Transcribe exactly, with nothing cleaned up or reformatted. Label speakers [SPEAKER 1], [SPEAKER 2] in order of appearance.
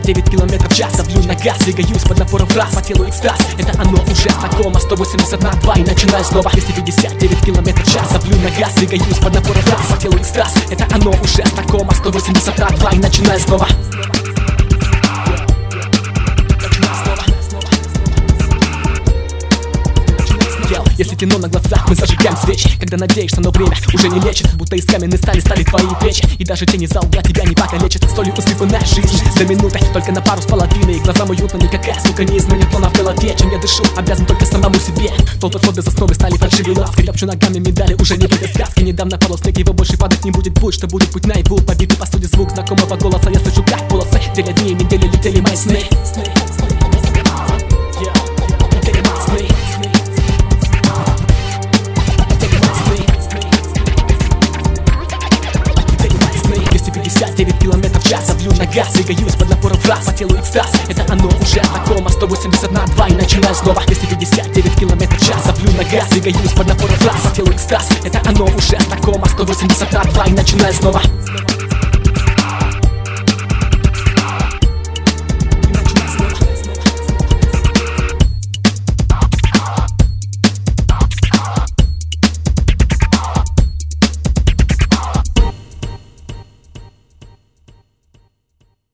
[SPEAKER 1] девять километров в час. Давлю на газ, двигаюсь под напором фраз. По телу экстаз, это оно уже знакомо. Сто восемьдесят на два и начинаю снова. Двести пятьдесят девять километров в час. Давлю на газ, двигаюсь под напором фраз. По телу экстаз, это оно уже знакомо. Сто восемьдесят на два и начинаю снова. Если темно на глазах, мы зажигаем свечи. Когда надеешься, но время уже не лечит. Будто из каменной стали стали твои плечи. И даже тени за угла тебя не покалечит. Солью усыпанная жизнь за минуты, только на пару с половиной. Глазам уютно, никакая сука не изменит тона в голове. Чем я дышу, обязан только самому себе. Тот подход без основы стали фальшивые ласки. Ляпчу ногами медали, уже не будет сказки. Недавно падал снег, его больше падать не будет. Будь что будет, путь наяву. Побитый посуде звук знакомого голоса. Я слышу, как полосы деля дней, недели летели мои сны. девять километров в час. Давлю на газ, двигаюсь под напором фраз. По телу экстаз, это оно уже знакомо. Сто восемьдесят на два и начинаю снова. Двести пятьдесят девять километров в час. Давлю на газ, двигаюсь под напором фраз. По телу экстаз, это оно уже знакомо. Сто восемьдесят на два и начинаю снова.